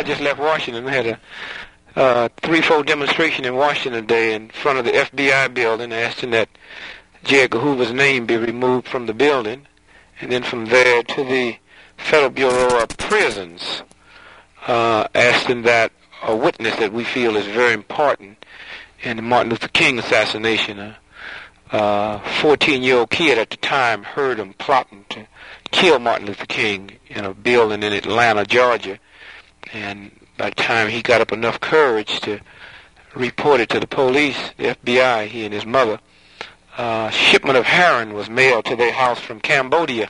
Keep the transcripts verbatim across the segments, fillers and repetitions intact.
just left Washington. We had a uh, three-fold demonstration in Washington today in front of the F B I building, asking that J. Edgar Hoover's name be removed from the building, and then from there to the Federal Bureau of Prisons, uh, asking that a witness that we feel is very important in the Martin Luther King assassination. A uh, fourteen-year-old kid at the time heard him plotting to kill Martin Luther King in a building in Atlanta, Georgia, and by the time he got up enough courage to report it to the police, the F B I, he and his mother, a shipment of heroin was mailed to their house from Cambodia.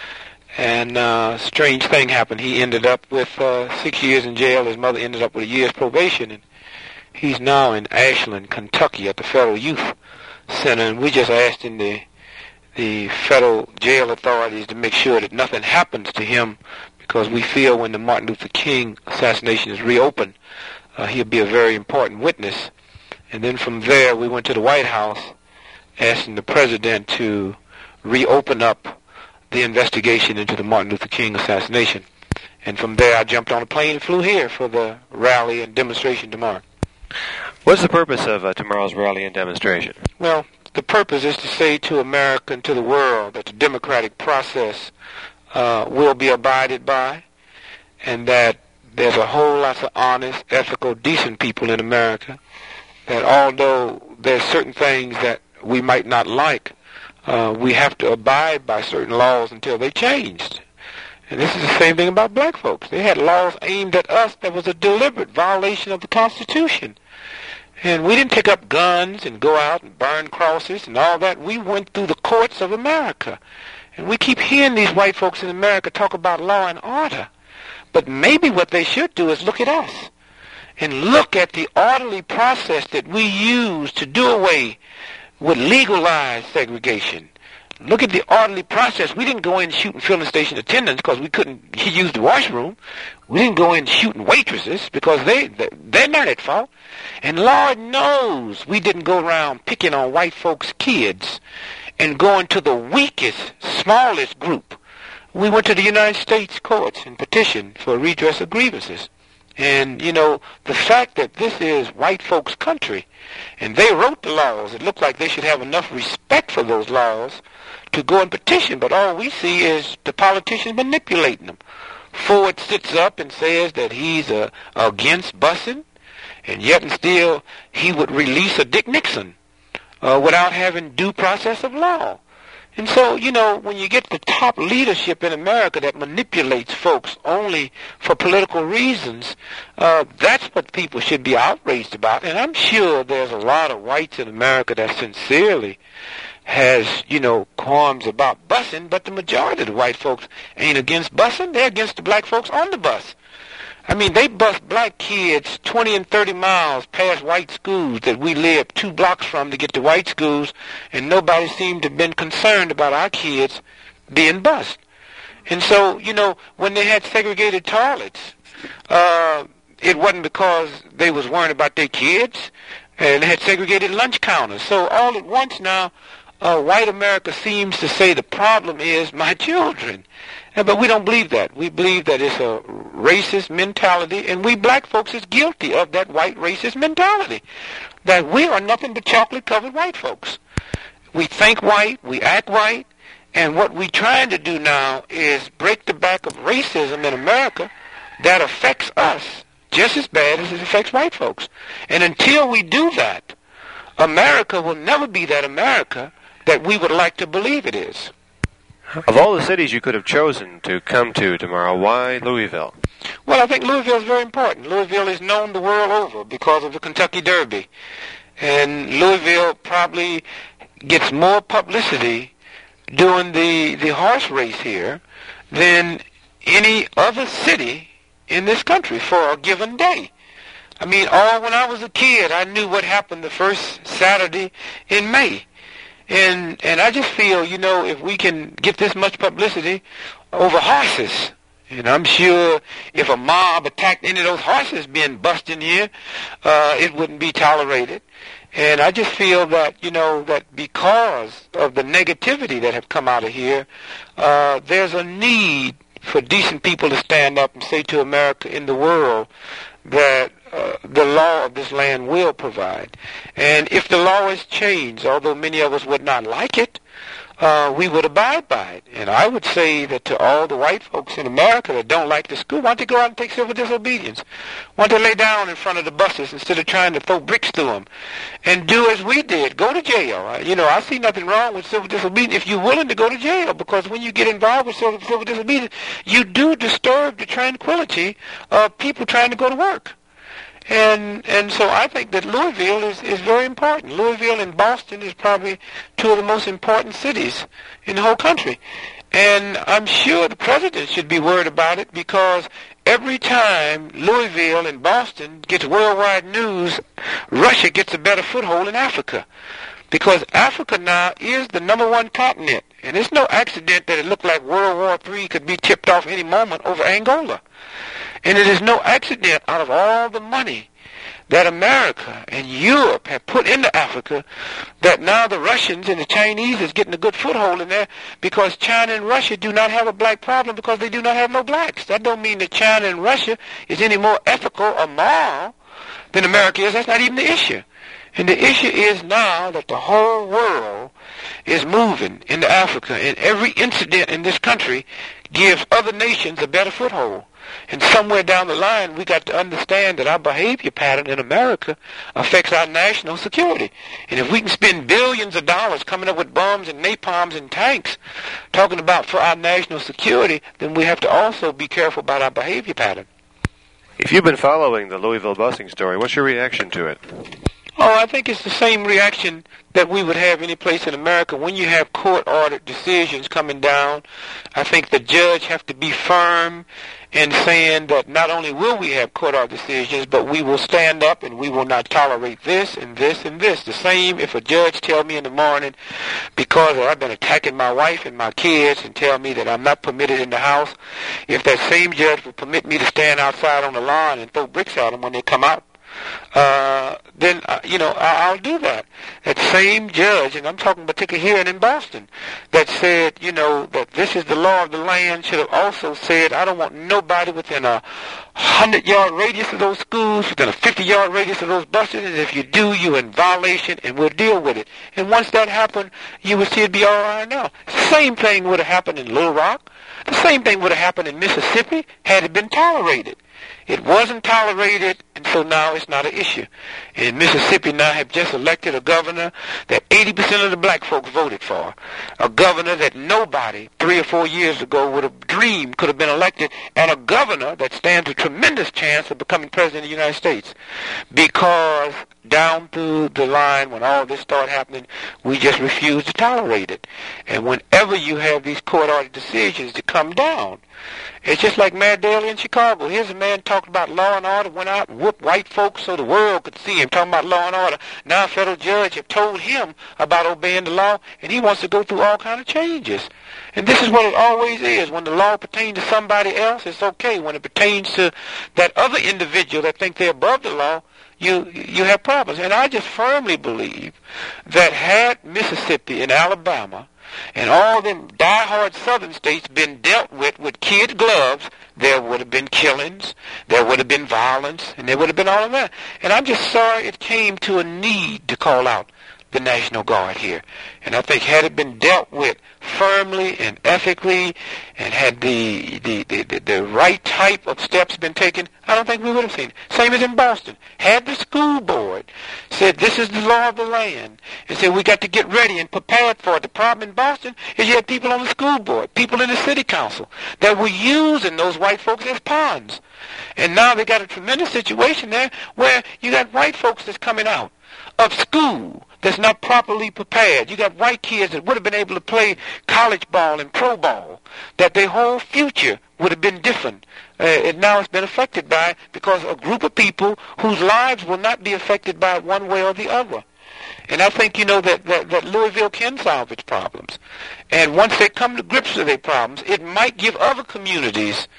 And a uh, strange thing happened. He ended up with uh, six years in jail. His mother ended up with a year's probation. And he's now in Ashland, Kentucky at the Federal Youth Center. And we just asked in the, the federal jail authorities to make sure that nothing happens to him, because we feel when the Martin Luther King assassination is reopened, uh, he'll be a very important witness. And then from there, we went to the White House asking the president to reopen up the investigation into the Martin Luther King assassination. And from there, I jumped on a plane and flew here for the rally and demonstration tomorrow. What's the purpose of uh, tomorrow's rally and demonstration? Well, the purpose is to say to America and to the world that the democratic process uh, will be abided by, and that there's a whole lot of honest, ethical, decent people in America, that although there's certain things that we might not like, Uh, we have to abide by certain laws until they changed. And this is the same thing about black folks. They had laws aimed at us that was a deliberate violation of the Constitution. And we didn't pick up guns and go out and burn crosses and all that. We went through the courts of America. And we keep hearing these white folks in America talk about law and order. But maybe what they should do is look at us and look at the orderly process that we use to do away with legalized segregation. Look at the orderly process. We didn't go in shooting filling station attendants because we couldn't use the washroom. We didn't go in shooting waitresses because they, they're not at fault. And Lord knows we didn't go around picking on white folks' kids and going to the weakest, smallest group. We went to the United States courts and petitioned for redress of grievances. And, you know, the fact that this is white folks' country, and they wrote the laws, it looked like they should have enough respect for those laws to go and petition. But all we see is the politicians manipulating them. Ford sits up and says that he's uh, against busing, and yet and still he would release a Dick Nixon uh, without having due process of law. And so, you know, when you get the top leadership in America that manipulates folks only for political reasons, uh, that's what people should be outraged about. And I'm sure there's a lot of whites in America that sincerely has, you know, qualms about busing, but the majority of the white folks ain't against busing. They're against the black folks on the bus. I mean, they bus black kids twenty and thirty miles past white schools that we live two blocks from to get to white schools, and nobody seemed to have been concerned about our kids being bused. And so, you know, when they had segregated toilets, uh, it wasn't because they was worrying about their kids, and they had segregated lunch counters. So all at once now, uh, white America seems to say the problem is my children. But we don't believe that. We believe that it's a racist mentality, and we black folks is guilty of that white racist mentality, that we are nothing but chocolate-covered white folks. We think white, we act white, and what we're trying to do now is break the back of racism in America that affects us just as bad as it affects white folks. And until we do that, America will never be that America that we would like to believe it is. Of all the cities you could have chosen to come to tomorrow, why Louisville? Well, I think Louisville is very important. Louisville is known the world over because of the Kentucky Derby. And Louisville probably gets more publicity during the, the horse race here than any other city in this country for a given day. I mean, all when I was a kid, I knew what happened the first Saturday in May. And and I just feel, you know, if we can get this much publicity over horses, and I'm sure if a mob attacked any of those horses being busted in here, uh, it wouldn't be tolerated. And I just feel that, you know, that because of the negativity that have come out of here, uh, there's a need for decent people to stand up and say to America in the world that uh, the law of this land will provide. And if the law is changed, although many of us would not like it, uh, we would abide by it. And I would say that to all the white folks in America that don't like the school, why don't they go out and take civil disobedience? Why don't they lay down in front of the buses instead of trying to throw bricks through them? And do as we did, go to jail. You know, I see nothing wrong with civil disobedience if you're willing to go to jail, because when you get involved with civil, civil disobedience, you do disturb the tranquility of people trying to go to work. And and so I think that Louisville is, is very important. Louisville and Boston is probably two of the most important cities in the whole country. And I'm sure the president should be worried about it, because every time Louisville and Boston gets worldwide news, Russia gets a better foothold in Africa. Because Africa now is the number one continent. And it's no accident that it looked like World War Three could be tipped off any moment over Angola. And it is no accident, out of all the money that America and Europe have put into Africa, that now the Russians and the Chinese is getting a good foothold in there, because China and Russia do not have a black problem because they do not have no blacks. That don't mean that China and Russia is any more ethical or moral than America is. That's not even the issue. And the issue is now that the whole world is moving into Africa, and every incident in this country gives other nations a better foothold. And somewhere down the line, we got to understand that our behavior pattern in America affects our national security. And if we can spend billions of dollars coming up with bombs and napalms and tanks talking about for our national security, then we have to also be careful about our behavior pattern. If you've been following the Louisville busing story, what's your reaction to it? Oh, I think it's the same reaction that we would have any place in America when you have court-ordered decisions coming down. I think the judge have to be firm in saying that not only will we have court-ordered decisions, but we will stand up and we will not tolerate this and this and this. The same if a judge tell me in the morning, because I've been attacking my wife and my kids, and tell me that I'm not permitted in the house, if that same judge will permit me to stand outside on the lawn and throw bricks at them when they come out, Uh, then, uh, you know, I, I'll do that. That same judge, and I'm talking particularly here and in Boston, that said, you know, that this is the law of the land, should have also said, I don't want nobody within a hundred-yard radius of those schools, within a fifty-yard radius of those buses, and if you do, you're in violation, and we'll deal with it. And once that happened, you would see it be all right now. The same thing would have happened in Little Rock. The same thing would have happened in Mississippi had it been tolerated. It wasn't tolerated, and so now it's not an issue. And Mississippi now have just elected a governor that eighty percent of the black folks voted for. A governor that nobody three or four years ago would have dreamed could have been elected, and a governor that stands a tremendous chance of becoming president of the United States. Because down through the line, when all this started happening, we just refused to tolerate it. And whenever you have these court-ordered decisions to come down, it's just like Mayor Daley in Chicago. Here's a man talking about law and order, went out and whooped white folks so the world could see him talking about law and order. Now a federal judge have told him about obeying the law, and he wants to go through all kind of changes. And this is what it always is. When the law pertains to somebody else, it's okay. When it pertains to that other individual that think they're above the law, you you have problems. And I just firmly believe that had Mississippi and Alabama and all them diehard southern states been dealt with with kid gloves, there would have been killings, there would have been violence, and there would have been all of that. And I'm just sorry it came to a need to call out the National Guard here. And I think had it been dealt with firmly and ethically, and had the the, the, the the right type of steps been taken, I don't think we would have seen it. Same as in Boston. Had the school board said this is the law of the land, and said we got to get ready and prepared for it. The problem in Boston is you had people on the school board, people in the city council, that were using those white folks as pawns. And now they got a tremendous situation there where you got white folks that's coming out of school that's not properly prepared. You got white kids that would have been able to play college ball and pro ball, that their whole future would have been different. Uh, and now it's been affected by, because a group of people whose lives will not be affected by it one way or the other. And I think, you know, that, that, that Louisville can solve its problems. And once they come to grips with their problems, it might give other communities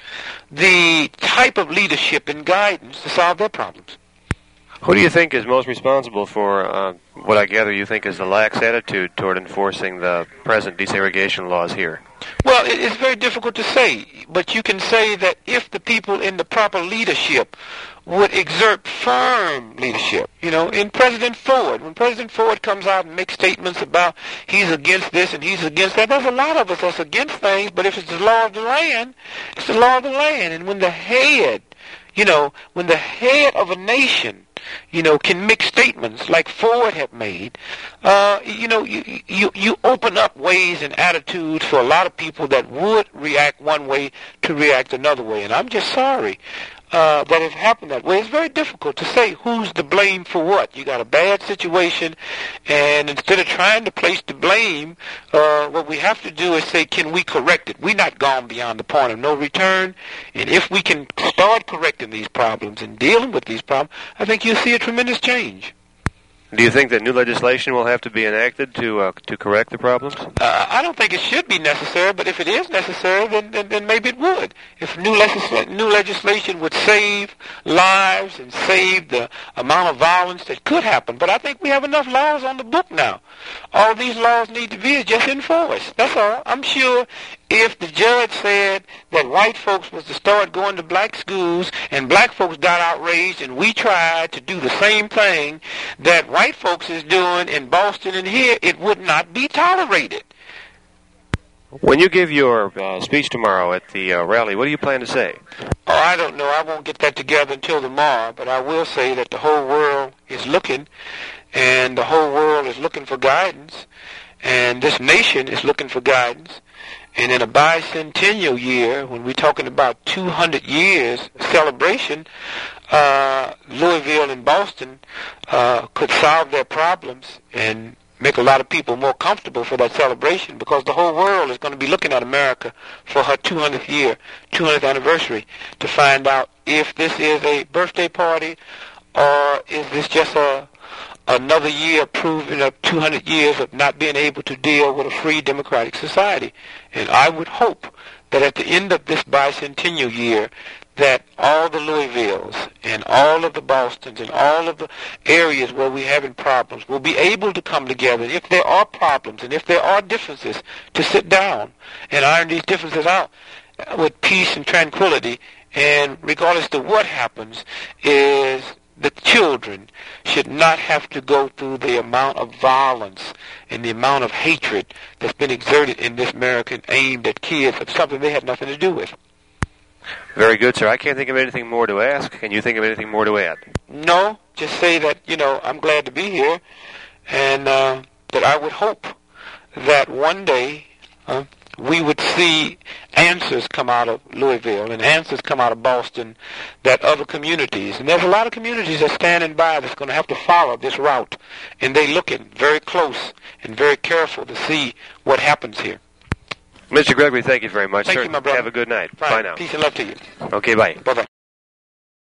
the type of leadership and guidance to solve their problems. Who do you think is most responsible for uh, what I gather you think is the lax attitude toward enforcing the present desegregation laws here? Well, Well, it, it's very difficult to say, but you can say that if the people in the proper leadership would exert firm leadership, you know, in President Ford, when President Ford comes out and makes statements about he's against this and he's against that, there's a lot of us that's against things, but if it's the law of the land, it's the law of the land. And when the head, you know, when the head of a nation, you know, can make statements like Ford had made, uh, you know, you, you you open up ways and attitudes for a lot of people that would react one way to react another way. And I'm just sorry uh, that it happened that way. It's very difficult to say who's to blame for what. You got a bad situation, and instead of trying to place the blame, uh, what we have to do is say, can we correct it? We're not gone beyond the point of no return, and if we can start correcting these problems and dealing with these problems, I think you'll see a tremendous change. Do you think that new legislation will have to be enacted to uh, to correct the problems? Uh, I don't think it should be necessary, but if it is necessary, then then, then maybe it would. If new, legis- new legislation would save lives and save the amount of violence that could happen. But I think we have enough laws on the book now. All these laws need to be is just enforced. That's all. I'm sure if the judge said that white folks was to start going to black schools and black folks got outraged and we tried to do the same thing that white folks is doing in Boston and here, it would not be tolerated. When you give your uh, speech tomorrow at the uh, rally, what do you plan to say? Oh, I don't know. I won't get that together until tomorrow, but I will say that the whole world is looking, and the whole world is looking for guidance, and this nation is looking for guidance. And in a bicentennial year, when we're talking about two hundred years celebration, uh, Louisville and Boston uh, could solve their problems and make a lot of people more comfortable for that celebration, because the whole world is going to be looking at America for her two hundredth year, two hundredth anniversary, to find out if this is a birthday party or is this just a another year proving up two hundred years of not being able to deal with a free democratic society. And I would hope that at the end of this bicentennial year, that all the Louisvilles and all of the Bostons and all of the areas where we're having problems will be able to come together, if there are problems and if there are differences, to sit down and iron these differences out with peace and tranquility. And regardless of what happens, is the children should not have to go through the amount of violence and the amount of hatred that's been exerted in this America aimed at kids of something they had nothing to do with. Very good, sir. I can't think of anything more to ask. Can you think of anything more to add? No, just say that, you know, I'm glad to be here, and uh, that I would hope that one day uh, we would see answers come out of Louisville and answers come out of Boston that other communities, and there's a lot of communities that's standing by that's going to have to follow this route, and they're looking very close and very careful to see what happens here. Mister Gregory, thank you very much, thank sir. You, my brother. Have a good night. Fine. Bye now. Peace and love to you. Okay, bye. Bye-bye.